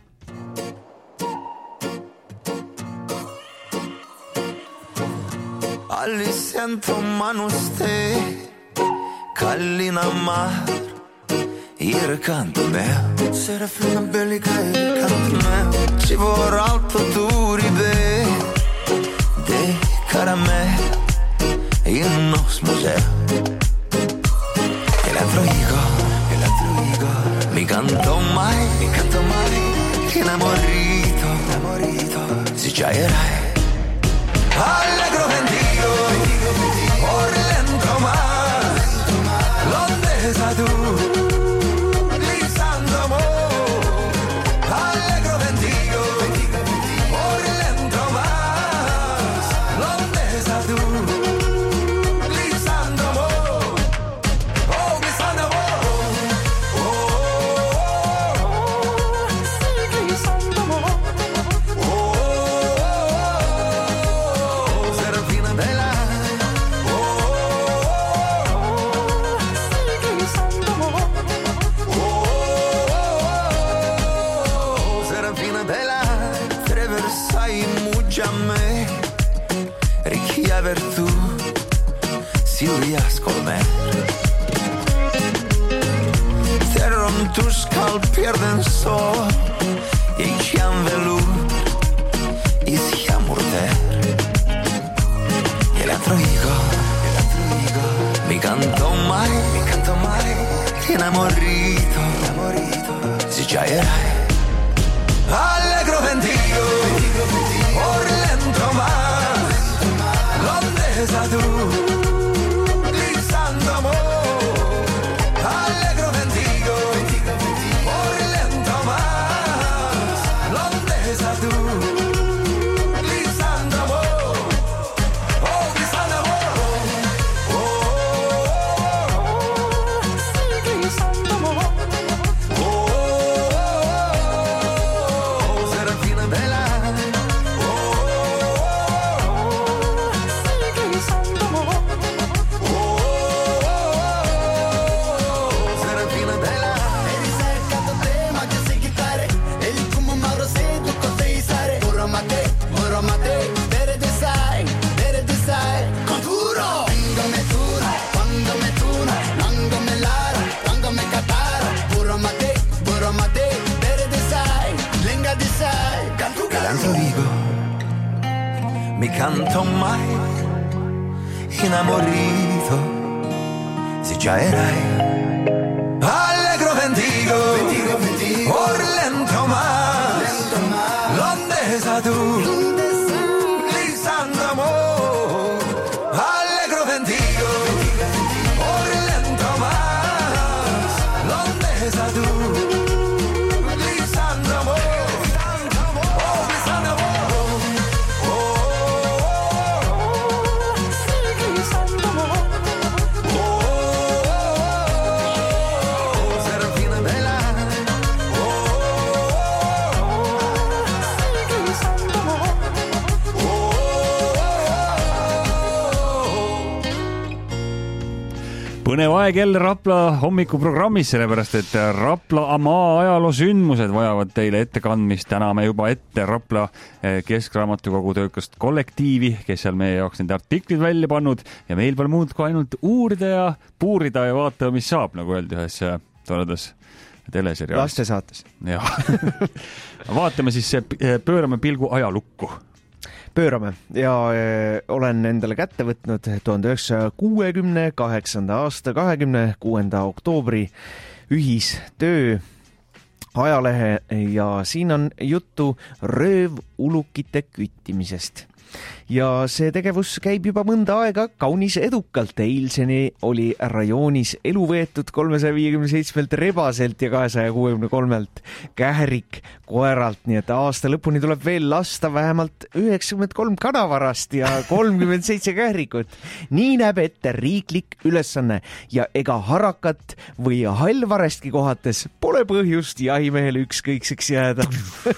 Al centro manuste Kallina mar Ir canto meu Serafina bellica il canto meu Ci vorrà autoturi be De caramel In nos museo Eletro Igor Eletro Igor Mi canto mai Mi canto mai Enamorito Enamorito Si già erai Allegro vendido Orlando haver tu si riesco al mere. Terrom tuskal pierden så jeg kjem velut i siamo der. E l'altro dico, mi canto mai, mi canto mai, enamorito, enamorito, si già erai. Allegro ventigo, por lento más, ¿dónde estás tú? Grisando amor. Allegro ventigo, por lento más, ¿dónde estás tú? Grisando amor, oh, grisando amor, oh, oh, oh, sí, grisando amor. Mi canto mai enamorito si già erai. Allegro ventigo, por lento más, ¿dónde estás tú? Grisando amor. Allegro ventigo, por lento más, ¿dónde estás tú? Grisando amor. Põnev aeg jälle Rapla hommikuprogrammis, sellepärast et Rapla Amaa ajaloosündmused vajavad teile ettekandmist. Täna me juba ette Rapla Keskraamatukogu töökast kollektiivi, kes seal meie jaoks need artiklid välja pannud ja meil pole muud kui ainult uurida ja puurida ja vaata, mis saab, nagu öeldi ühes toredas teleseriaalis. Laste saates. Ja. Vaatame siis, pöörame pilgu ajalukku. Pöörame ja öö, olen endale kätte võtnud tuhande üheksasaja kuuekümne kaheksanda aasta kahekümne kuuenda oktoobri ühistöö ajalehe ja siin on juttu röövulukite küttimisest. Ja see tegevus käib juba mõnda aega kaunis edukalt. Eilseni oli rajoonis elu veetud kolmesaja viiekümne seitsmelt rebaselt ja kahesaja kuuekümne kolmelt kährik koeralt, nii et aasta lõpuni tuleb veel lasta vähemalt üheksakümmend kolm kanavarast ja kolmkümmend seitse kährikut. Nii näeb ette riiklik ülesanne ja ega harakat või hallvarestki kohates pole põhjust jahimehele ükskõikseks jääda.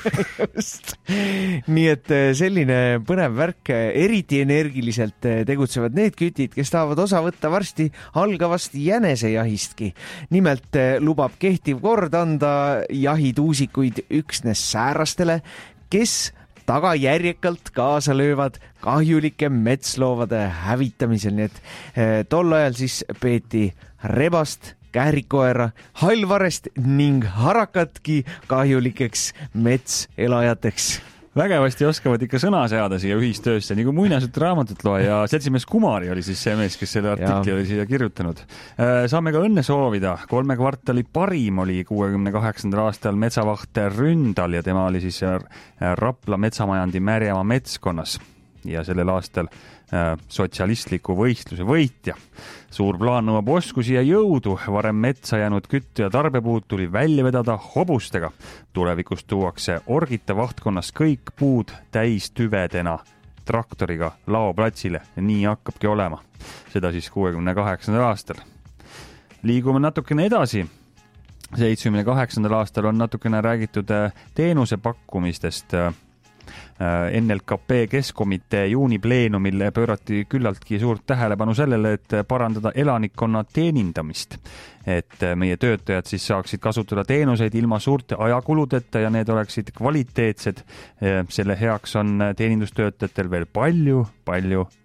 Nii et selline põnev värk, eriti energiliselt tegutsevad need kütid, kes tahavad osa võtta varsti algavast jänesejahistki. Nimelt lubab kehtiv kord anda jahituusikuid üksnes säärastele, kes tagajärjekalt kaasa löövad kahjulike metsloovade hävitamisel. Nii et tol ajal siis peeti rebast, kährikoera, hallvarest ning harakatki kahjulikeks metselajateks. Vägevasti oskavad ikka sõna seada siia ühistöösse, nii kui muinasjutu raamatut loe ja seltsimees Kumari oli siis see mees, kes selle artikli oli siia kirjutanud. Saame ka õnne soovida. Kolme kvartali parim oli kuuekümne kaheksandal aastal metsavaht Ründal ja tema oli siis Rapla metsamajandi Märjamaa metskonnas ja sellel aastal sotsialistliku võistluse võitja. Suur plaan nõuab oskusi ja jõudu. Varem metsa jäänud kütte ja tarbepuud tuli välja vedada hobustega. Tulevikus tuuakse orgita vahtkonnas kõik puud täis tüvedena traktoriga laoplatsile ja nii hakkabki olema. Seda siis kuuekümne kaheksandal aastal. Liigume natukene edasi. seitsmekümne kaheksandal aastal on natukene räägitud teenuse pakkumistest. N L K P Keskkomitee juunipleenumil pöörati küllaltki suurt tähelepanu sellele, et parandada elanikkonna teenindamist. Et meie töötajad siis saaksid kasutada teenuseid ilma suurte ajakuludeta ja need oleksid kvaliteetsed. Selle heaks on teenindustöötajatel veel palju, palju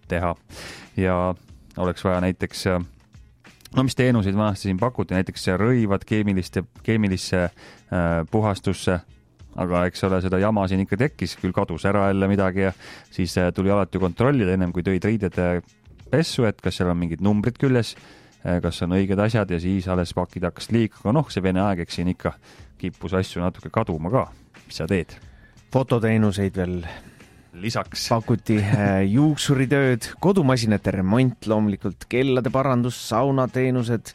teha ja oleks vaja näiteks, no mis teenuseid vanasti siin pakuti, näiteks rõivad keemiliste, keemilisse äh, puhastusse, aga eks ole, seda jama siin ikka tekkis, küll kadus ära jälle midagi ja siis äh, tuli alati kontrollida ennem kui tõid riided pessu, et kas seal on mingid numbrid küljes, äh, kas on õiged asjad ja siis alles pakid hakkas liika, aga noh, see vene aeg, eks siin ikka kippus asju natuke kaduma ka. Mis sa teed? Fototeenuseid veel lisaks pakuti, juuksuritööd, kodumasinate remont loomulikult, kellade parandus, saunateenused,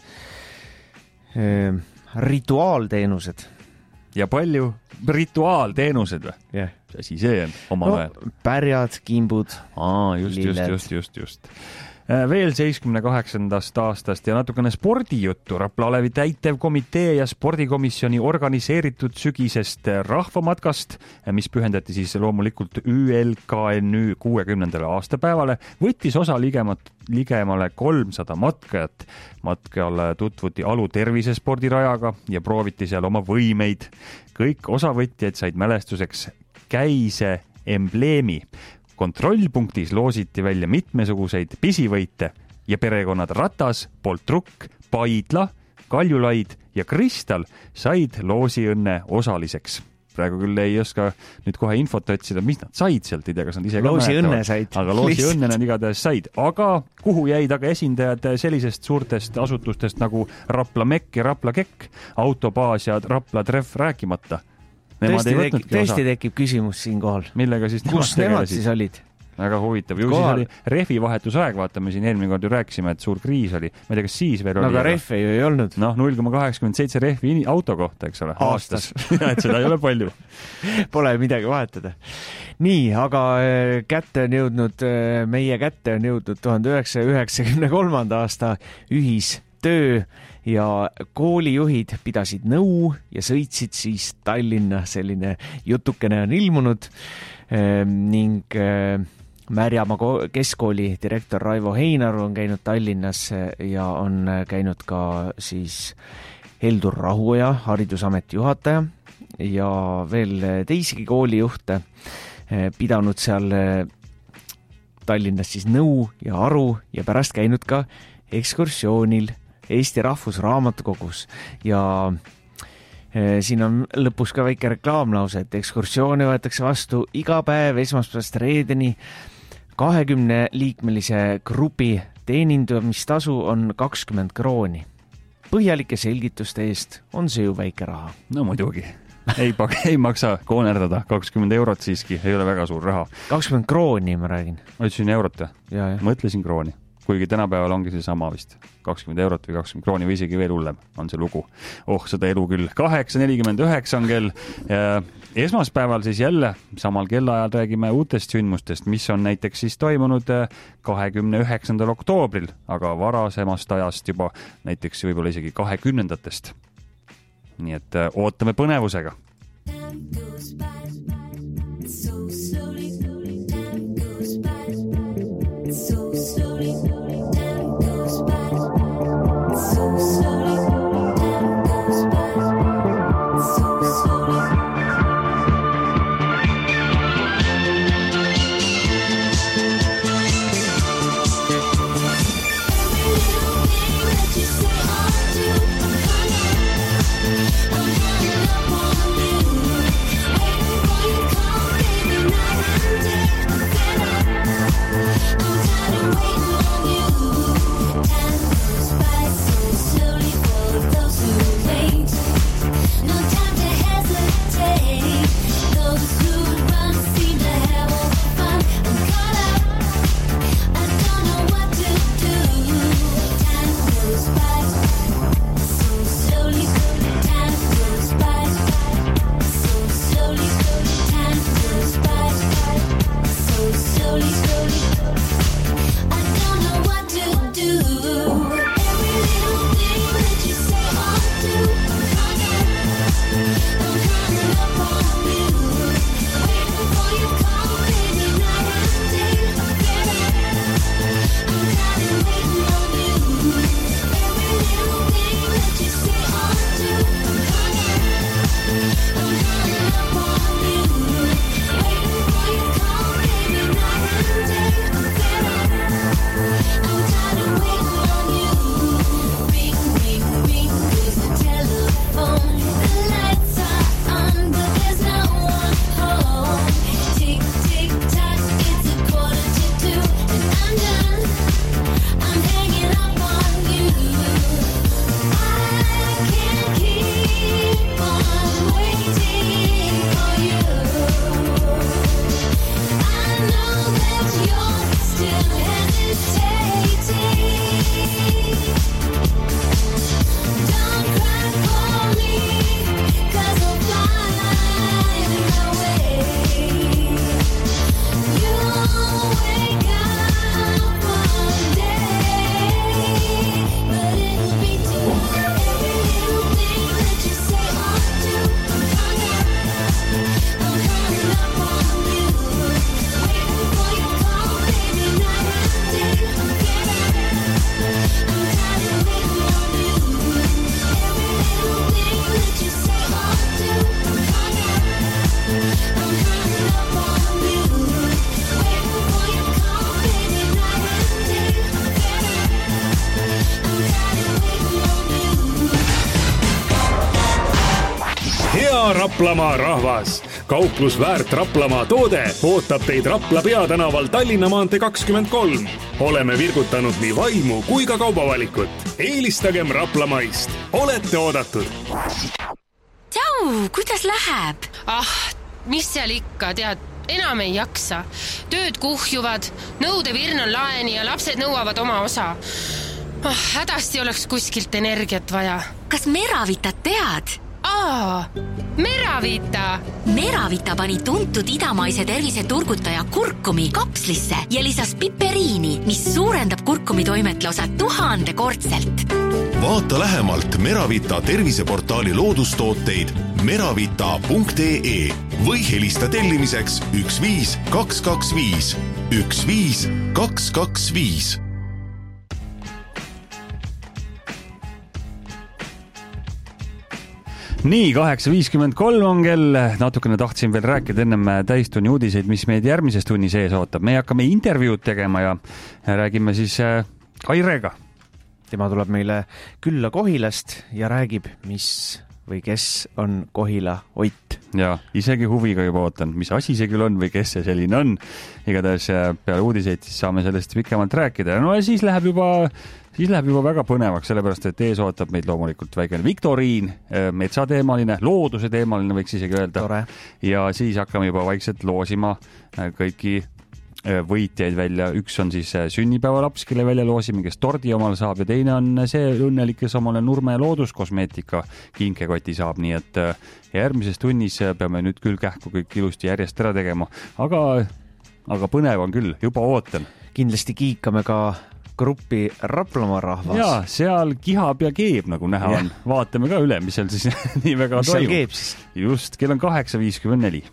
rituaalteenused. Ja palju rituaalteenused või? Yeah. See asi see on oma no, väel. Pärjad, kimbud, Aa, just, just, just, just, just. Veel seitsmekümne kaheksandast aastast ja natukene spordijuttu. Rapla Alevi täitevkomitee ja spordikomisjoni organiseeritud sügisest rahvamatkast, mis pühendati siis loomulikult Ü L K N Ü kuuekümnendale aastapäevale, võttis osa ligemat, ligemale kolmsada matkajat. Matkajal tutvuti Alu tervisespordirajaga ja prooviti seal oma võimeid. Kõik osavõtjad said mälestuseks käise embleemi. Kontrollpunktis loositi välja mitmesuguseid pisivõite ja perekonnad Ratas, Poltrukk, Paidla, Kaljulaid ja Kristal said loosiõnne osaliseks. Praegu küll ei oska nüüd kohe infot otsida, mis nad said sealt, ei tea, kas nad ise loosi õnne said. Aga loosi õnne nad igatahes said. Aga kuhu jäid aga esindajad sellisest suurtest asutustest nagu Rapla Mekk ja Rapla Kekk, Autobaas ja Rapla Treff rääkimata? Tõesti, tekib, tõesti tekib küsimus siin kohal. Millega siis kus nemad siis olid? Väga huvitav. Ju siis oli rehvi vahetusaeg, vaatame siin eelmine kord ju rääkisime, et suur kriis oli. Ma ei tea, kas siis veel no, oli. Aga rehve ju ei olnud. Noh, null koma kaheksakümmend seitse rehvi auto kohta, eks ole, aastas. et seda ei ole palju. Pole midagi vahetada. Nii, aga kätte on jõudnud, meie kätte on jõudnud tuhande üheksasaja üheksakümne kolmanda aasta ühistöö ja koolijuhid pidasid nõu ja sõitsid siis Tallinna, selline jutukene on ilmunud ning Märjamaa keskkooli direktor Raivo Heinaru on käinud Tallinnas ja on käinud ka siis Heldur Rahuoja, haridusameti juhataja ja veel teisigi koolijuhte pidanud seal Tallinnas siis nõu ja aru ja pärast käinud ka ekskursioonil Eesti Rahvusraamatukogus ja e, siin on lõpus ka väike reklaamlause, et ekskursioone võetakse vastu iga päev esmaspäevast reedeni. kahekümne liikmelise grupi teenindamistasu on kakskümmend krooni. Põhjalike selgituste eest on see ju väike raha. No muidugi. Ei, ei maksa koonerdada, kakskümmend eurot siiski, ei ole väga suur raha. kakskümmend krooni ma räägin. Ma ütlesin eurot, ja, ja. Mõtlesin krooni. Kuigi tänapäeval ongi see sama vist. kakskümmend eurot või kakskümmend krooni või isegi veel hullem on see lugu. Oh, seda elu küll. kaheksa nelikümmend üheksa on kell. Esmaspäeval siis jälle samal kellaajal räägime uutest sündmustest, mis on näiteks siis toimunud kahekümne üheksandal oktoobril, aga varasemast ajast juba näiteks võib-olla isegi kahekümnendatest. Nii et ootame põnevusega. I'm Raplamaa rahvas. Kauplus Väärt Raplamaa toode ootab teid Rapla peatänaval Tallinna maantee kakskümmend kolm. Oleme virgutanud nii vaimu kui ka kaubavalikut. Eelistagem Raplamaist. Olete oodatud. Tšau, kuidas läheb? Ah, mis seal ikka, tead, enam ei jaksa. Tööd kuhjuvad, nõudevirn on laeni ja lapsed nõuavad oma osa. Oh, hädasti oleks kuskilt energiat vaja. Kas Meravitat tead? Aa, Meravita! Meravita pani tuntud idamaise tervise turgutaja kurkumi kapslisse ja lisas piperiini, mis suurendab kurkumi toimetlausa tuhande kordselt. Vaata lähemalt Meravita terviseportaali loodustooteid meravita punkt ee või helista tellimiseks üks viis kaks kaks viis üks viis kaks kaks viis. Nii, kaheksa viiskümmend kolm on kell, natukene tahtsin veel rääkida ennem täistunni uudiseid, mis meid järgmises tunni sees ootab. Me hakkame intervjuud tegema ja räägime siis Kairega. Tema tuleb meile külla Kohilast ja räägib, mis või kes on Kohila Ott. Ja isegi huviga juba ootan, mis asi see küll on või kes see selline on. Igatahes peale uudiseid siis saame sellest pikemalt rääkida. No ja siis läheb juba... Siis läheb juba väga põnevaks, sellepärast, et ees ootab meid loomulikult väikene viktoriin, metsateemaline, looduse teemaline võiks isegi öelda. Tore. Ja siis hakkame juba vaikselt loosima kõiki võitjaid välja. Üks on siis sünnipäevalaps, kelle välja loosime, kes tordi omal saab ja teine on see õnnelik, kes omale Nurme looduskosmeetika kinkekoti saab. Nii et järgmises tunnis peame nüüd küll kähku kõik ilusti järjest ära tegema, aga, aga põnev on küll, juba ootan. Kindlasti kiikame ka gruppi Raplamaa rahvas. Ja, seal kihab ja keeb, nagu näha yeah. on. Vaatame ka üle, mis seal siis nii väga mis toimub. Seal keeb siis? Just, kell on kaheksa viiskümmend neli.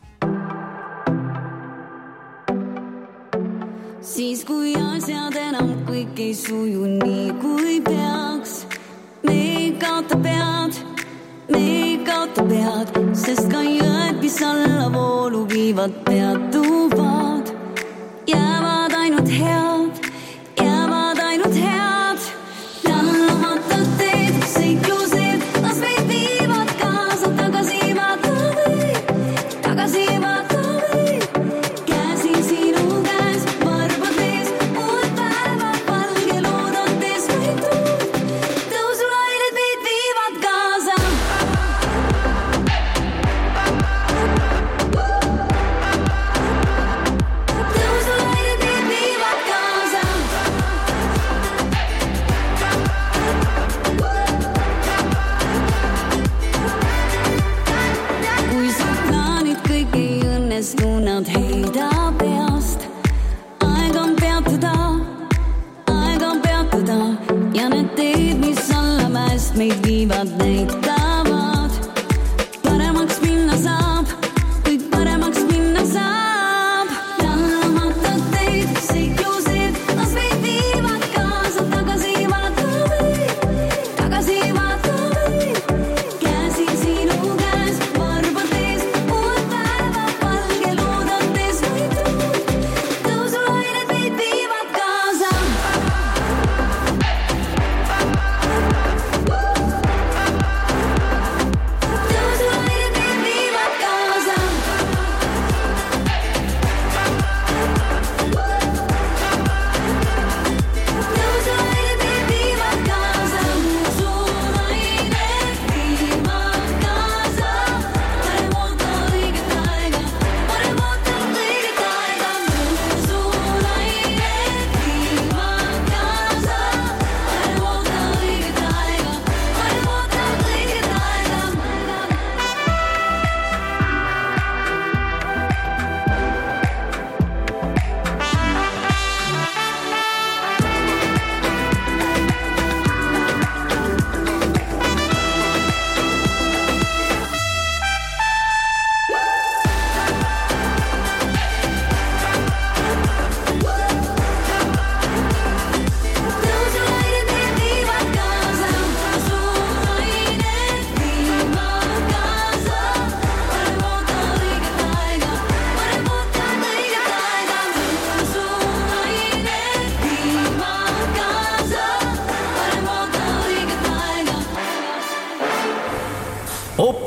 Siis kui asjad enam kõik ei suju nii kui peaks, me ei kaota pead, me ei kaota pead, sest ka jõed, mis alla voolu viivad, peatuvad, jäävad ainult head, jäävad ainult head. Tänumatad teed, seiklused, las meid viivad kaasa, tagasi vaata meid, tagasi vaata meid. Käsi sinu käes, varbad ees, uud päevad, valge loodates meid tuud. Tõusulained meid viivad kaasa. Tõusulained meid viivad kaasa. Kui sa plaanid kõik ei õnnestu, nad heida peast. Aeg on peatuda, aeg on peatuda ja need teed, mis alla mäest meid viivad, näitavad. Paremaks minna saab, kõik paremaks minna saab. Tänumatad teed, seiklused, las meid viivad kaasa, tagasi vaata meid, tagasi vaata meid. Käsi sinu käes, varbad ees, uud päevad, valge loodates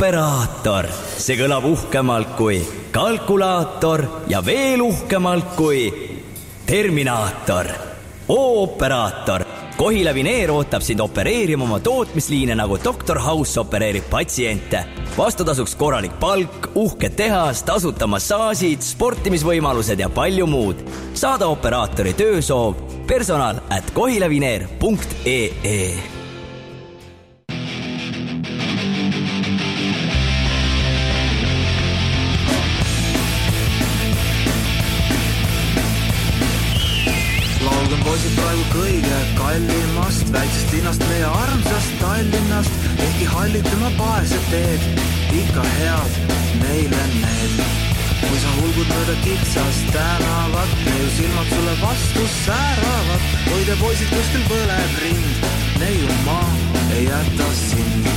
operaator, see kõlab uhkemalt kui kalkulaator ja veel uhkemalt kui terminaator. O-operaator. Kohila Vineer ootab sind opereerima oma tootmisliine nagu doktor House opereerib patsiente. Vastutasuks korralik palk, uhke tehas, tasuta massaasid, sportimisvõimalused ja palju muud. Saada operaatori töösoov personal at kohilavineer punkt ee. Laulgan poisid praegu kõige kallimast väiksest linnast meie armsast Tallinnast. Ehkki hallituma paesed teed, ikka head neile need. Kui sa hulgud mööda kitsast tänavat, neiu silmad sulle vastu sääravad. Hoide poisid kuskil põleb rind, neiu maa ei jäta sind.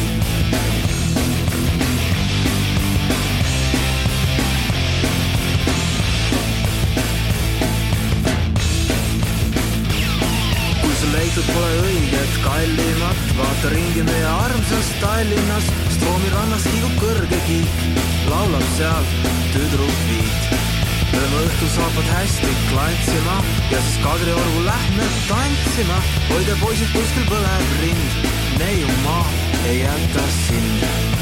Leitud pole õiget kallimat, vaata ringi meie armsas Tallinnas. Stroomi rannas kiigub kõrge kiik, laulab seal tüdruk viit. Lööme õhtu saapad hästi klantsima ja siis Kadriorgu lähme tantsima. Hoide poisid kuskil põleb rind, neiu maa ei jäta sind.